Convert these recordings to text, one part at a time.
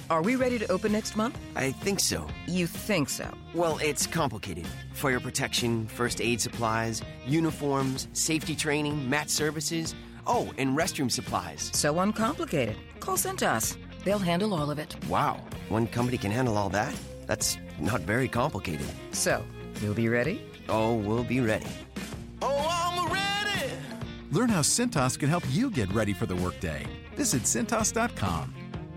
Are we ready to open next month? I think so. You think so? Well, it's complicated. Fire protection, first aid supplies, uniforms, safety training, mat services. Oh, and restroom supplies. So uncomplicated. Call Cintas. They'll handle all of it. Wow, one company can handle all that? That's not very complicated. So, you'll be ready? Oh, we'll be ready. Oh, I'm ready! Learn how Cintas can help you get ready for the workday. Visit Cintas.com.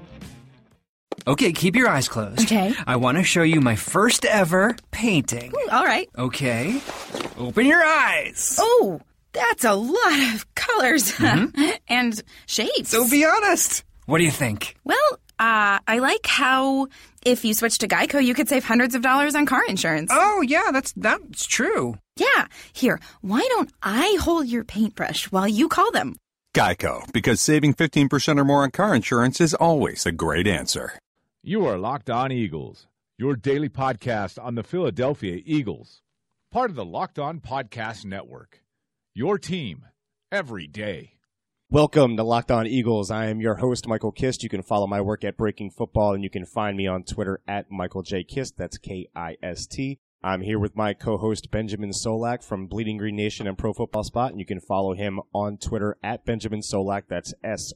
Okay, keep your eyes closed. Okay. I want to show you my first ever painting. All right. Okay. Open your eyes. Oh, that's a lot of colors and shapes. So be honest. What do you think? Well, I like how if you switch to Geico, you could save hundreds of dollars on car insurance. Oh, yeah, that's true. Yeah. Here, why don't I hold your paintbrush while you call them? Geico, because saving 15% or more on car insurance is always a great answer. You are Locked On Eagles, your daily podcast on the Philadelphia Eagles, part of the Locked On Podcast Network, your team every day. Welcome to Locked On Eagles. I am your host, Michael Kist. You can follow my work at Breaking Football, and you can find me on Twitter at Michael J. Kist. That's Kist. I'm here with my co-host, Benjamin Solak from Bleeding Green Nation and Pro Football Spot, and you can follow him on Twitter at Benjamin Solak. That's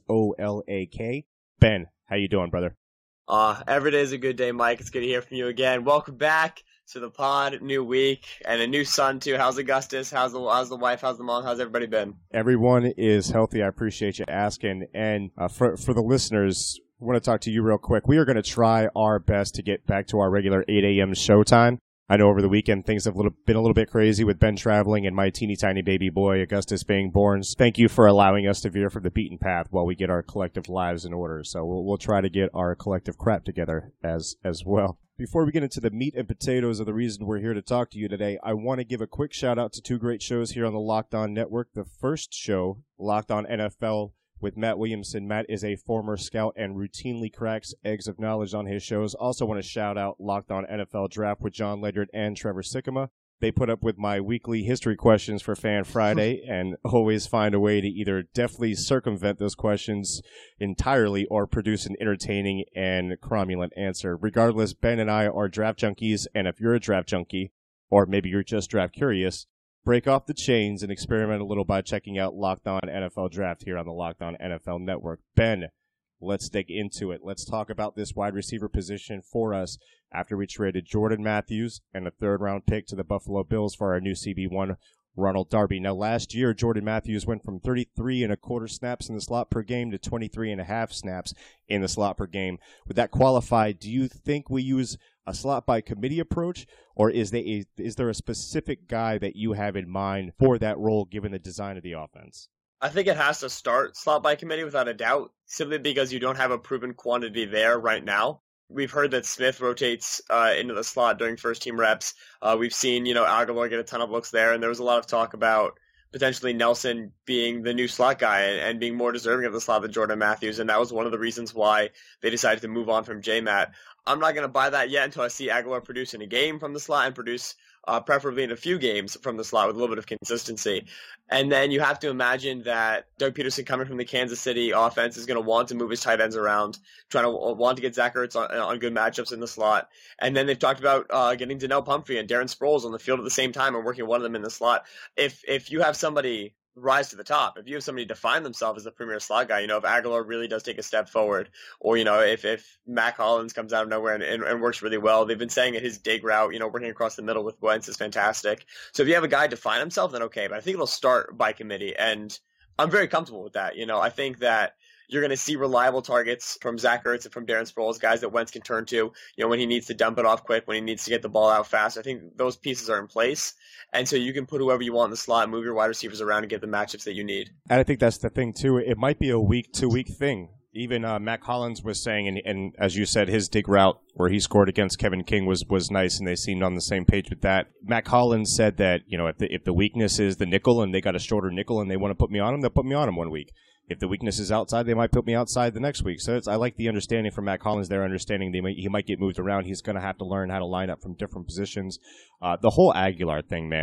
Solak. Ben, how you doing, brother? Every day is a good day, Mike. It's good to hear from you again. Welcome back to the pod. New week and a new son too. How's Augustus? How's the wife? How's the mom? How's everybody been? Everyone is healthy. I appreciate you asking. And for the listeners, I want to talk to you real quick. We are going to try our best to get back to our regular 8 a.m. show time. I know over the weekend things have been a little bit crazy with Ben traveling and my teeny tiny baby boy Augustus being born. Thank you for allowing us to veer from the beaten path while we get our collective lives in order. So we'll try to get our collective crap together as well. Before we get into the meat and potatoes of the reason we're here to talk to you today, I want to give a quick shout out to two great shows here on the Locked On Network. The first show, Locked On NFL, with Matt Williamson. Matt is a former scout and routinely cracks eggs of knowledge on his shows. Also want to shout out Locked On NFL Draft with John Ledyard and Trevor Sikkema. They put up with my weekly history questions for Fan Friday and always find a way to either deftly circumvent those questions entirely or produce an entertaining and cromulent answer. Regardless, Ben and I are draft junkies, and if you're a draft junkie, or maybe you're just draft curious, break off the chains and experiment a little by checking out Locked On NFL Draft here on the Locked On NFL Network. Ben, let's dig into it. Let's talk about this wide receiver position for us after we traded Jordan Matthews and a third-round pick to the Buffalo Bills for our new CB1, Ronald Darby. Now, last year, Jordan Matthews went from 33.25 snaps in the slot per game to 23.5 snaps in the slot per game. Would that qualify? Do you think we use a slot-by-committee approach, or is there a specific guy that you have in mind for that role given the design of the offense? I think it has to start slot by committee without a doubt, simply because you don't have a proven quantity there right now. We've heard that Smith rotates into the slot during first-team reps. We've seen, Aguilar get a ton of looks there, and there was a lot of talk about potentially Nelson being the new slot guy and being more deserving of the slot than Jordan Matthews, and that was one of the reasons why they decided to move on from J-Matt. I'm not going to buy that yet until I see Aguilar produce in a game from the slot and produce preferably in a few games from the slot with a little bit of consistency. And then you have to imagine that Doug Peterson coming from the Kansas City offense is going to want to move his tight ends around, trying to want to get Zach Ertz on good matchups in the slot. And then they've talked about getting Donnell Pumphrey and Darren Sproles on the field at the same time and working one of them in the slot. If you have somebody rise to the top, if you have somebody define themselves as a premier slot guy, if Aguilar really does take a step forward, or, if Mac Hollins comes out of nowhere and works really well, they've been saying that his dig route, working across the middle with Wentz is fantastic. So if you have a guy define himself, then okay, but I think it'll start by committee, and I'm very comfortable with that. I think that you're going to see reliable targets from Zach Ertz and from Darren Sproles, guys that Wentz can turn to, when he needs to dump it off quick, when he needs to get the ball out fast. I think those pieces are in place. And so you can put whoever you want in the slot, move your wide receivers around and get the matchups that you need. And I think that's the thing, too. It might be a week-to-week thing. Even Mac Hollins was saying, and as you said, his dig route where he scored against Kevin King was nice, and they seemed on the same page with that. Mac Hollins said that, if the weakness is the nickel and they got a shorter nickel and they want to put me on him, they'll put me on him one week. If the weakness is outside, they might put me outside the next week. So I like the understanding from Mac Hollins there, understanding he might get moved around. He's going to have to learn how to line up from different positions. The whole Aguilar thing, man.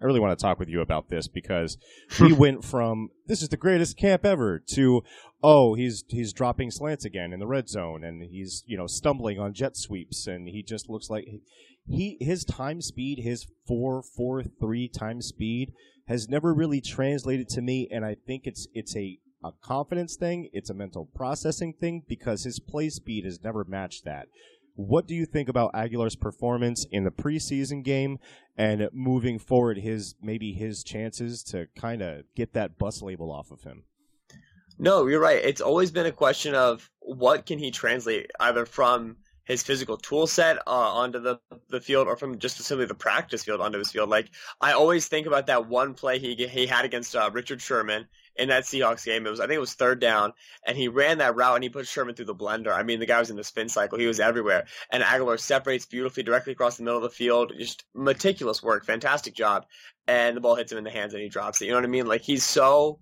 I really want to talk with you about this because we went from this is the greatest camp ever to he's dropping slants again in the red zone and he's stumbling on jet sweeps and he just looks like his time speed, his 4.43 time speed has never really translated to me, and I think it's a confidence thing, it's a mental processing thing because his play speed has never matched that. What do you think about Aguilar's performance in the preseason game and moving forward his chances to kind of get that bust label off of him? No, you're right. It's always been a question of what can he translate either from his physical tool set onto the field or from just simply the practice field onto his field. Like, I always think about that one play he had against Richard Sherman in that Seahawks game. I think it was 3rd down, and he ran that route and he put Sherman through the blender. I mean, the guy was in the spin cycle. He was everywhere. And Aguilar separates beautifully directly across the middle of the field. Just meticulous work. Fantastic job. And the ball hits him in the hands and he drops it. You know what I mean? Like, he's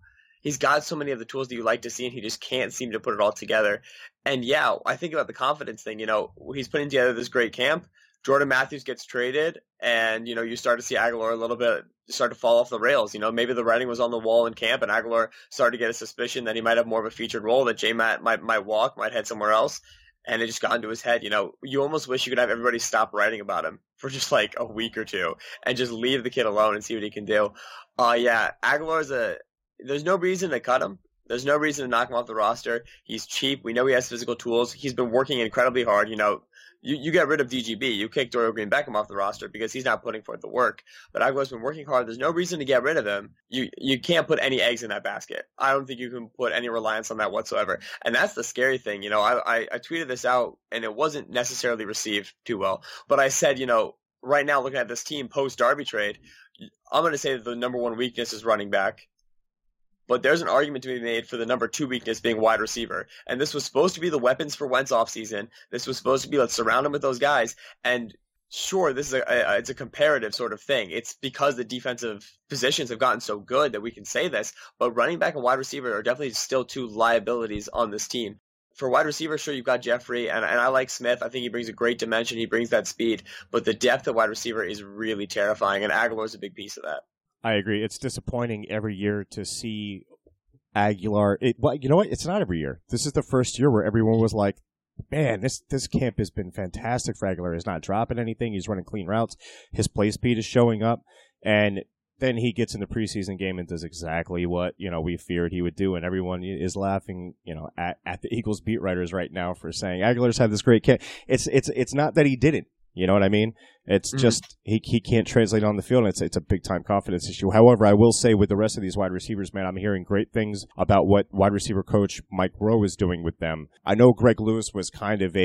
got so many of the tools that you like to see, and he just can't seem to put it all together. And yeah, I think about the confidence thing. He's putting together this great camp. Jordan Matthews gets traded, and you start to see Aguilar a little bit start to fall off the rails. Maybe the writing was on the wall in camp, and Aguilar started to get a suspicion that he might have more of a featured role, that J-Matt might head somewhere else, and it just got into his head. You almost wish you could have everybody stop writing about him for just like a week or two and just leave the kid alone and see what he can do. Yeah, Aguilar's there's no reason to cut him. There's no reason to knock him off the roster. He's cheap. We know he has physical tools. He's been working incredibly hard. You get rid of DGB. You kick Dorial Green-Beckham off the roster because he's not putting forth the work. But Aguilar's been working hard. There's no reason to get rid of him. You can't put any eggs in that basket. I don't think you can put any reliance on that whatsoever. And that's the scary thing. I tweeted this out, and it wasn't necessarily received too well. But I said, right now, looking at this team post-Darby trade, I'm going to say that the number one weakness is running back. But there's an argument to be made for the number 2 weakness being wide receiver. And this was supposed to be the weapons for Wentz offseason. This was supposed to be, let's surround him with those guys. And sure, this is it's a comparative sort of thing. It's because the defensive positions have gotten so good that we can say this. But running back and wide receiver are definitely still 2 liabilities on this team. For wide receiver, sure, you've got Jeffrey, and I like Smith. I think he brings a great dimension. He brings that speed. But the depth of wide receiver is really terrifying, and Aguilar is a big piece of that. I agree. It's disappointing every year to see Aguilar. Well, you know what? It's not every year. This is the first year where everyone was like, man, this camp has been fantastic for Aguilar. He's not dropping anything. He's running clean routes. His play speed is showing up. And then he gets in the preseason game and does exactly what, we feared he would do. And everyone is laughing, at the Eagles beat writers right now for saying Aguilar's had this great camp. It's not that he didn't. You know what I mean? It's just he can't translate on the field, and it's a big-time confidence issue. However, I will say with the rest of these wide receivers, man, I'm hearing great things about what wide receiver coach Mike Rowe is doing with them. I know Greg Lewis was kind of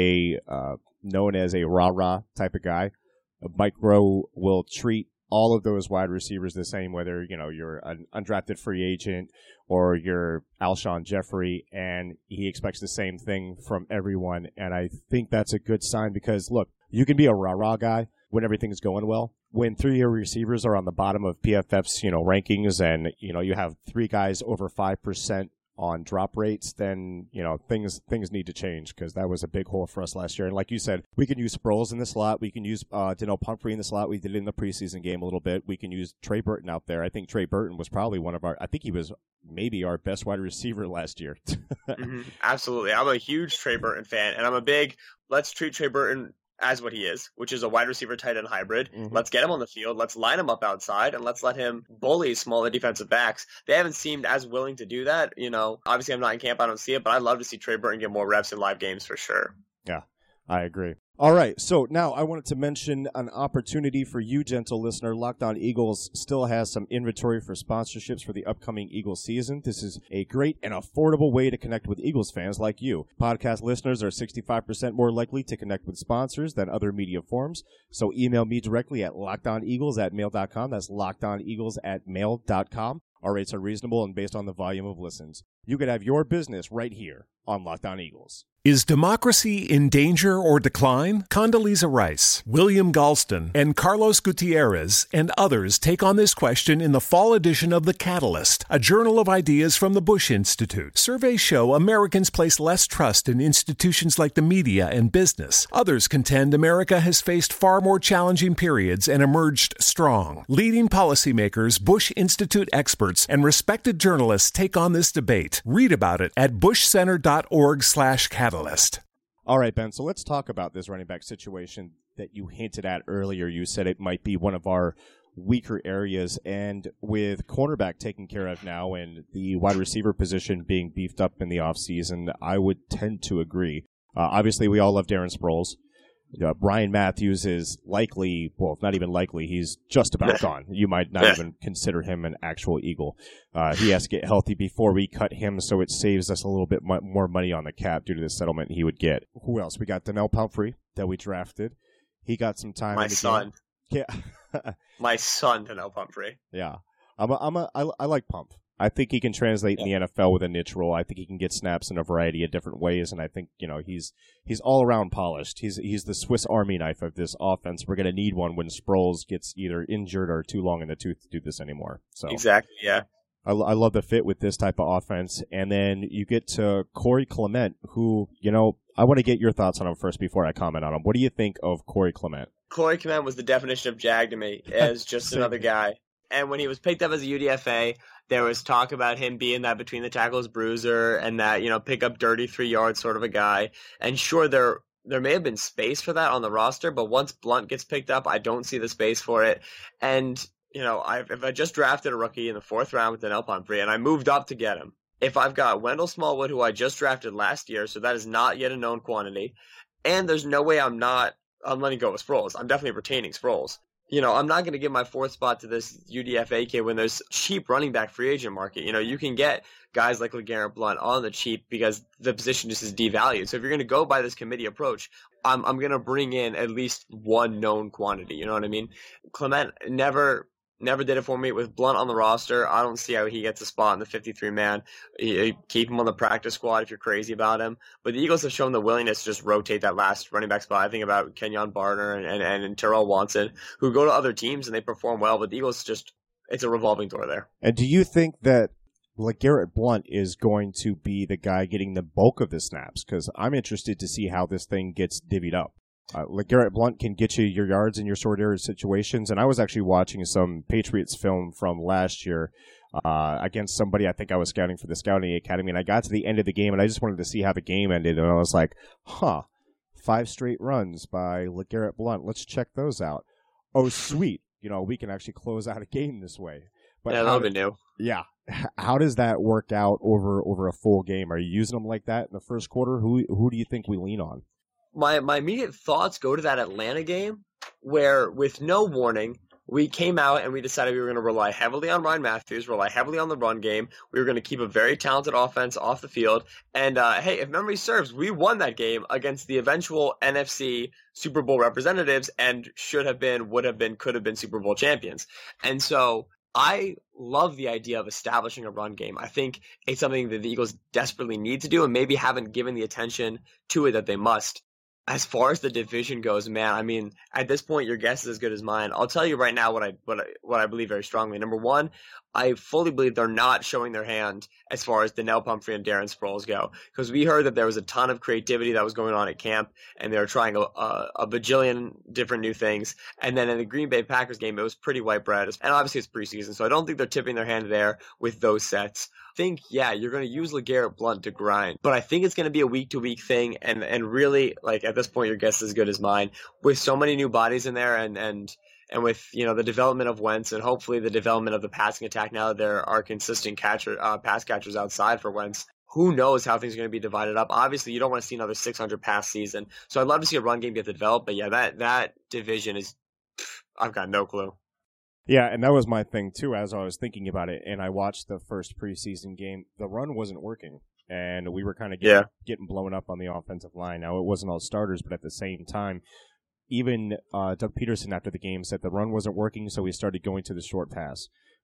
known as a rah-rah type of guy. Mike Rowe will treat all of those wide receivers the same, whether, you're an undrafted free agent or you're Alshon Jeffrey, and he expects the same thing from everyone. And I think that's a good sign because, look, you can be a rah-rah guy when everything's going well. When 3 of your receivers are on the bottom of PFF's, rankings and, you have 3 guys over 5% on drop rates, then, things need to change because that was a big hole for us last year. And like you said, we can use Sproles in the slot. We can use Daniel Pumphrey in the slot. We did it in the preseason game a little bit. We can use Trey Burton out there. I think Trey Burton was probably he was maybe our best wide receiver last year. Absolutely. I'm a huge Trey Burton fan, and I'm a big, let's treat Trey Burton as what he is, which is a wide receiver tight end hybrid. Let's get him on the field. Let's line him up outside, and let's let him bully smaller defensive backs. They haven't seemed as willing to do that. Obviously I'm not in camp. I don't see it, but I'd love to see Trey Burton get more reps in live games for sure. Yeah, I agree. All right, so now I wanted to mention an opportunity for you, gentle listener. Locked On Eagles still has some inventory for sponsorships for the upcoming Eagles season. This is a great and affordable way to connect with Eagles fans like you. Podcast listeners are 65% more likely to connect with sponsors than other media forms, so email me directly at lockedoneagles@mail.com. That's lockedoneagles@mail.com. Our rates are reasonable and based on the volume of listens. You could have your business right here on Locked On Eagles. Is democracy in danger or decline? Condoleezza Rice, William Galston, and Carlos Gutierrez and others take on this question in the fall edition of The Catalyst, a journal of ideas from the Bush Institute. Surveys show Americans place less trust in institutions like the media and business. Others contend America has faced far more challenging periods and emerged strong. Leading policymakers, Bush Institute experts, and respected journalists take on this debate. Read about it at bushcenter.org/catalyst. All right, Ben, so let's talk about this running back situation that you hinted at earlier. You said it might be one of our weaker areas, and with cornerback taken care of now and the wide receiver position being beefed up in the offseason, I would tend to agree. Obviously, we all love Darren Sproles. Brian Matthews is likely, well, not even likely, he's just about gone. You might not even consider him an actual Eagle. He has to get healthy before we cut him, so it saves us a little bit more money on the cap due to the settlement he would get. Who else? We got Donnell Pumphrey that we drafted. He got some time. My son. Yeah. My son, Donnell Pumphrey. Yeah. I like Pump. I think he can translate in the NFL with a niche role. I think he can get snaps in a variety of different ways, and I think he's all around polished. He's the Swiss Army knife of this offense. We're going to need one when Sproles gets either injured or too long in the tooth to do this anymore. So exactly, yeah. I love the fit with this type of offense, and then you get to Corey Clement, who I want to get your thoughts on him first before I comment on him. What do you think of Corey Clement? Corey Clement was the definition of jag to me as just another guy. And when he was picked up as a UDFA, there was talk about him being that between the tackles bruiser and that, pick up dirty 3 yards sort of a guy. And sure, there may have been space for that on the roster, but once Blunt gets picked up, I don't see the space for it. And, if I just drafted a rookie in the 4th round with Donnell Pumphrey and I moved up to get him, if I've got Wendell Smallwood, who I just drafted last year, so that is not yet a known quantity, and there's no way I'm letting go of Sproles. I'm definitely retaining Sproles. I'm not going to give my 4th spot to this UDFA kid when there's cheap running back free agent market. You can get guys like LeGarrette Blount on the cheap because the position just is devalued. So if you're going to go by this committee approach, I'm going to bring in at least one known quantity. You know what I mean? Clement never did it for me. With Blount on the roster, I don't see how he gets a spot in the 53-man. Keep him on the practice squad if you're crazy about him. But the Eagles have shown the willingness to just rotate that last running back spot. I think about Kenyon Barner and Terrell Watson, who go to other teams and they perform well. But the Eagles it's a revolving door there. And do you think that LeGarrette Blount is going to be the guy getting the bulk of the snaps? Because I'm interested to see how this thing gets divvied up. LeGarrette Blount can get you your yards in your short area situations, and I was actually watching some Patriots film from last year against somebody I think I was scouting for the Scouting Academy, and I got to the end of the game, and I just wanted to see how the game ended, and I was like, 5 straight runs by LeGarrette Blount. Let's check those out. Oh, sweet. We can actually close out a game this way. But yeah, that'll be new. Yeah. How does that work out over a full game? Are you using them like that in the first quarter? Who do you think we lean on? My immediate thoughts go to that Atlanta game where, with no warning, we came out and we decided we were going to rely heavily on Ryan Matthews, rely heavily on the run game. We were going to keep a very talented offense off the field. And, hey, if memory serves, we won that game against the eventual NFC Super Bowl representatives and should have been, would have been, could have been Super Bowl champions. And so I love the idea of establishing a run game. I think it's something that the Eagles desperately need to do and maybe haven't given the attention to it that they must. As far as the division goes, man, I mean, at this point, your guess is as good as mine. I'll tell you right now what I believe very strongly. Number one, I fully believe they're not showing their hand as far as Donnell Pumphrey and Darren Sproles go, because we heard that there was a ton of creativity that was going on at camp, and they were trying a bajillion different new things. And then in the Green Bay Packers game, it was pretty white bread, and obviously it's preseason, so I don't think they're tipping their hand there with those sets. Think, yeah, you're going to use LeGarrette Blount to grind, but I think it's going to be a week-to-week thing, and really, like, at this point, your guess is as good as mine. With so many new bodies in there, and with, the development of Wentz, and hopefully the development of the passing attack now that there are consistent pass catchers outside for Wentz, who knows how things are going to be divided up. Obviously, you don't want to see another 600 pass season, so I'd love to see a run game get developed, but yeah, that division is, I've got no clue. Yeah, and that was my thing, too, as I was thinking about it, and I watched the first preseason game. The run wasn't working, and we were kind of getting blown up on the offensive line. Now, it wasn't all starters, but at the same time, even Doug Peterson after the game said the run wasn't working, so we started going to the short pass.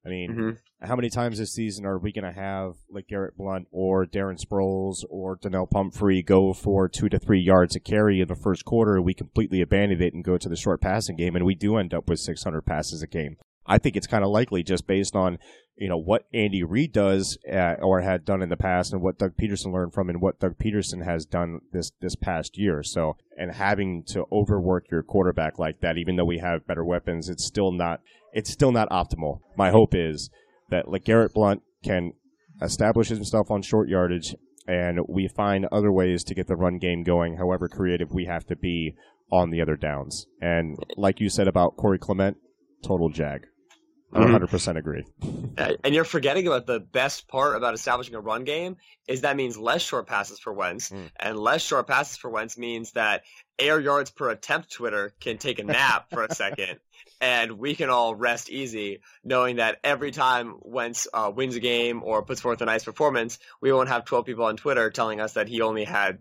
I mean, how many times this season are we going to have like Garrett Blount or Darren Sproles or Donnell Pumphrey go for 2 to 3 yards a carry in the first quarter? We completely abandon it and go to the short passing game, and we do end up with 600 passes a game. I think it's kind of likely just based on, what Andy Reid does or had done in the past and what Doug Peterson learned from and what Doug Peterson has done this past year. So, and having to overwork your quarterback like that, even though we have better weapons, it's still not optimal. My hope is that Garrett Blount can establish himself on short yardage and we find other ways to get the run game going, however creative we have to be on the other downs. And like you said about Corey Clement, total jag. I 100% agree. And you're forgetting about the best part about establishing a run game is that means less short passes for Wentz. And less short passes for Wentz means that air yards per attempt Twitter can take a nap for a second. And we can all rest easy knowing that every time Wentz wins a game or puts forth a nice performance, we won't have 12 people on Twitter telling us that he only had,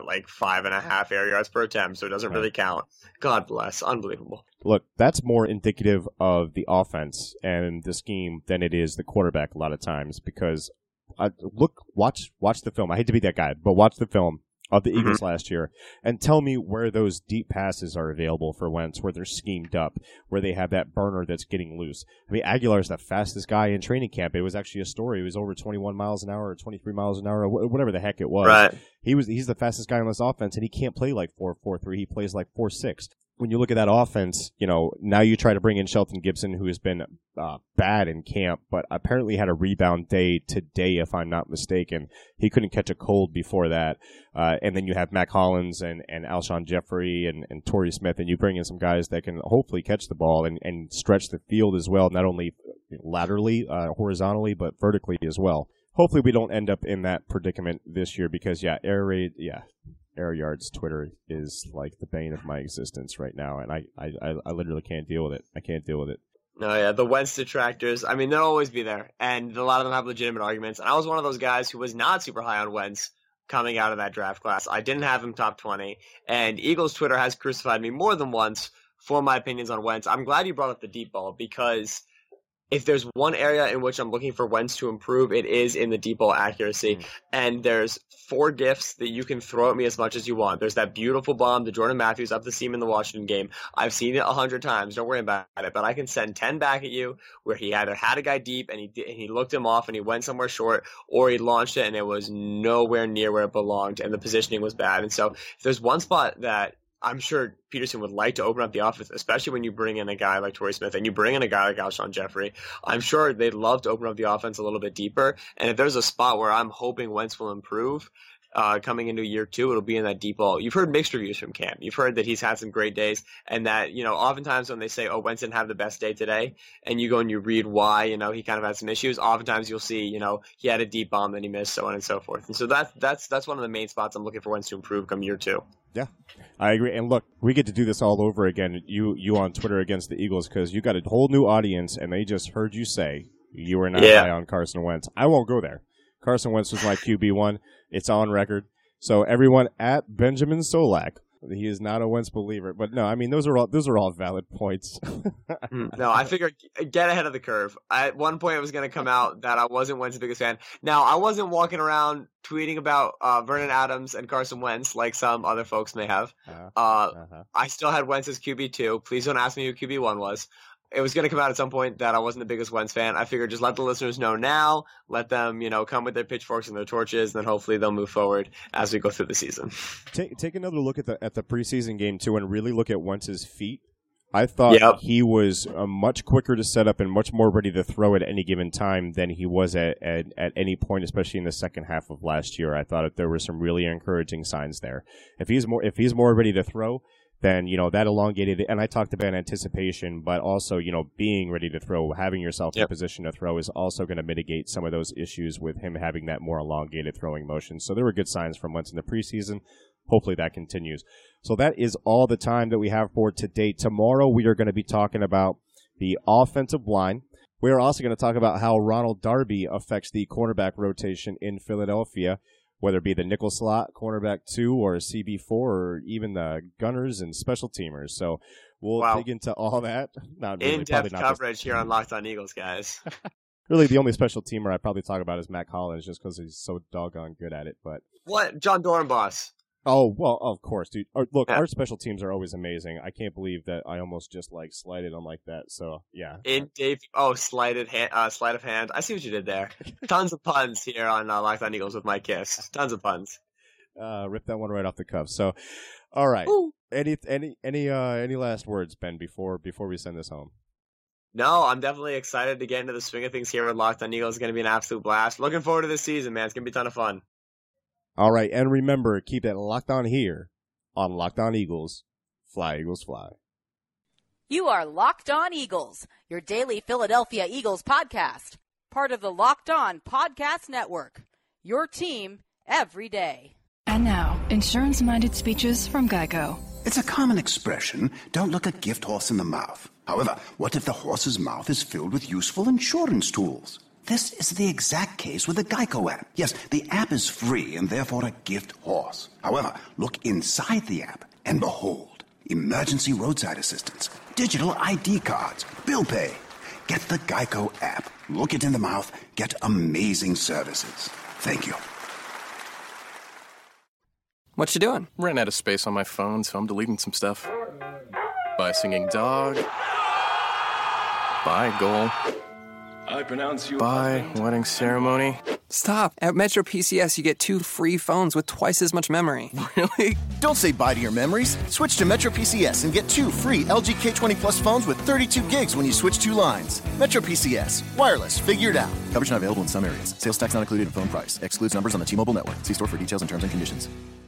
5.5 air yards per attempt, so it doesn't really count. God bless. Unbelievable. Look, that's more indicative of the offense and the scheme than it is the quarterback a lot of times because, watch the film. I hate to be that guy, but watch the film of the Eagles last year and tell me where those deep passes are available for Wentz, where they're schemed up, where they have that burner that's getting loose. I mean, Aguilar's the fastest guy in training camp. It was actually a story. It was over 21 miles an hour or 23 miles an hour or whatever the heck it was. Right. He's the fastest guy on this offense, and he can't play like 4.43. He plays like 4.6. When you look at that offense, now you try to bring in Shelton Gibson, who has been bad in camp, but apparently had a rebound day today, if I'm not mistaken. He couldn't catch a cold before that. And then you have Mac Hollins and Alshon Jeffrey and Torrey Smith, and you bring in some guys that can hopefully catch the ball and stretch the field as well, not only laterally, horizontally, but vertically as well. Hopefully we don't end up in that predicament this year because, air yards Twitter is like the bane of my existence right now, and I literally can't deal with it. I can't deal with it. No, yeah, the Wentz detractors, I mean, they'll always be there, and a lot of them have legitimate arguments, and I was one of those guys who was not super high on Wentz coming out of that draft class. I didn't have him top 20, and Eagles Twitter has crucified me more than once for my opinions on Wentz. I'm glad you brought up the deep ball, because if there's one area in which I'm looking for Wentz to improve, it is in the deep ball accuracy. And there's 4 gifts that you can throw at me as much as you want. There's that beautiful bomb to Jordan Matthews up the seam in the Washington game. I've seen it 100 times. Don't worry about it. But I can send 10 back at you where he either had a guy deep and he looked him off and he went somewhere short, or he launched it and it was nowhere near where it belonged and the positioning was bad. And so if there's one spot that I'm sure Peterson would like to open up the offense, especially when you bring in a guy like Torrey Smith and you bring in a guy like Alshon Jeffrey. I'm sure they'd love to open up the offense a little bit deeper. And if there's a spot where I'm hoping Wentz will improve coming into year 2, it'll be in that deep ball. You've heard mixed reviews from Cam. You've heard that he's had some great days and that, oftentimes when they say, Wentz didn't have the best day today, and you go and you read why, he kind of had some issues, oftentimes you'll see, he had a deep bomb that he missed, so on and so forth. And so that's one of the main spots I'm looking for Wentz to improve come year 2. Yeah, I agree. And look, we get to do this all over again, you on Twitter against the Eagles, because you got a whole new audience, and they just heard you say you were not high on Carson Wentz. I won't go there. Carson Wentz was my QB1. It's on record. So everyone at Benjamin Solak, he is not a Wentz believer. But no, I mean, those are all valid points. No, I figured get ahead of the curve. At one point it was going to come out that I wasn't Wentz's biggest fan. Now, I wasn't walking around tweeting about Vernon Adams and Carson Wentz like some other folks may have. I still had Wentz as QB2. Please don't ask me who QB1 was. It was going to come out at some point that I wasn't the biggest Wentz fan. I figured just let the listeners know now, let them, come with their pitchforks and their torches, and then hopefully they'll move forward as we go through the season. Take another look at the preseason game too, and really look at Wentz's feet. I thought he was much quicker to set up and much more ready to throw at any given time than he was at any point, especially in the second half of last year. I thought that there were some really encouraging signs there. If he's more ready to throw, then, that elongated, and I talked about anticipation, but also, being ready to throw, having yourself in a position to throw is also going to mitigate some of those issues with him having that more elongated throwing motion. So there were good signs from Wentz in the preseason. Hopefully that continues. So that is all the time that we have for today. Tomorrow we are going to be talking about the offensive line. We are also going to talk about how Ronald Darby affects the cornerback rotation in Philadelphia. whether it be the nickel slot, cornerback 2, or CB4, or even the gunners and special teamers. So we'll dig into all that. Not really, in-depth coverage here on Locked On Eagles, guys. Really, the only special teamer I probably talk about is Matt Collins, just because he's so doggone good at it. But what? John Dorenbos. Oh, well, of course, dude. Look, our special teams are always amazing. I can't believe that I almost just, slighted them like that. So, yeah. Sleight of hand. I see what you did there. Tons of puns here on Locked On Eagles with Mike Kiss. Tons of puns. Rip that one right off the cuff. So, all right. Ooh. Any last words, Ben, before we send this home? No, I'm definitely excited to get into the swing of things here with Locked On Eagles. It's going to be an absolute blast. Looking forward to this season, man. It's going to be a ton of fun. All right, and remember, keep it locked on here on Locked On Eagles. Fly, Eagles, fly. You are Locked On Eagles, your daily Philadelphia Eagles podcast. Part of the Locked On Podcast Network, your team every day. And now, insurance-minded speeches from Geico. It's a common expression, don't look a gift horse in the mouth. However, what if the horse's mouth is filled with useful insurance tools? This is the exact case with the Geico app. Yes, the app is free and therefore a gift horse. However, look inside the app and behold, emergency roadside assistance, digital ID cards, bill pay. Get the Geico app. Look it in the mouth. Get amazing services. Thank you. What you doing? Ran out of space on my phone, so I'm deleting some stuff. Bye, singing dog. Bye, goal. I pronounce you. Bye, wedding ceremony. Stop. At Metro PCS, you get 2 free phones with twice as much memory. Really? Don't say bye to your memories. Switch to Metro PCS and get 2 free LG K20 Plus phones with 32 gigs when you switch 2 lines. Metro PCS. Wireless. Figured out. Coverage not available in some areas. Sales tax not included in phone price. Excludes numbers on the T-Mobile network. See store for details and terms and conditions.